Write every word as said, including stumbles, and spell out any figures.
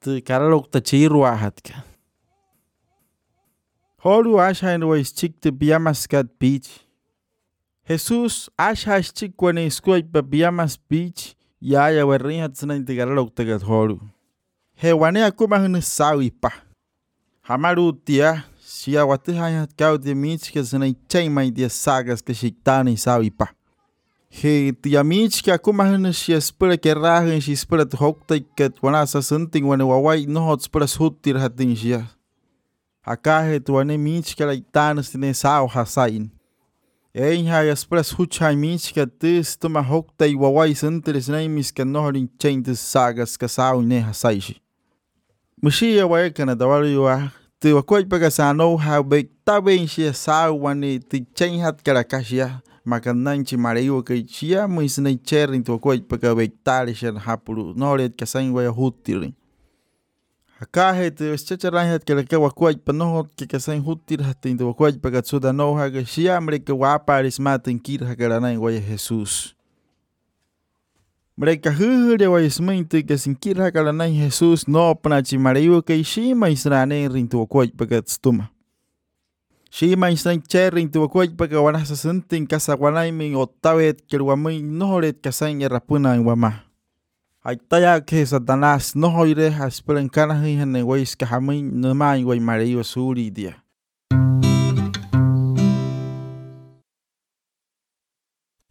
te karalok ta chiruahatka. Horu asha en wais chik te piamas kat beach. Jesús asha es chik wane skuay pa piamas beach ya ya werrihat sana te karalok ta kat horu. He wane akuma hun sawi pa. Hamaru tia siya wate hayat kau de mich ke sana chay mai dia sagas ke shiktani sawi pa. He tia mich ke akuma hun si espera ke rahen si espera te hokta kat wana sa senting wane wawai no hot espera sutir hatin siya. Akahe tuane mich ke la itanas tine sao hasain. Ein ha espera huchai mich ke tis tuma hokta i wawai sentir snai mis ke no horin chain tis sagas ke sao ne hasaishi. Mushia wa kana dawari wa te wakwai paga sa no how big taben shi sao wane ti chain hat karakashia makananchi mareo ke chia muis nei cherrin to wakwai paga big talishan hapuru no red ka sain wa hutirin. Akahe te chacharan hat karaka wakwai panohot ke ka sain hutir hatin to wakwai paga suda no ha ke shia mre ke wa paris matin kir hakarana wa Jesus. Mereka huhure wa ismente que sin kira kalana Jesus no panachi mariu que shima israne rintu kwaj pagat stuma. Shima israne cherrin tu kwaj paga wana sa sentin casa wanai min ottavet que wamai no ret kasan rapuna en wama. Aitaya que Satanás no hoire hasperan kana hene wais ka hamai no mai wai mariu suri dia.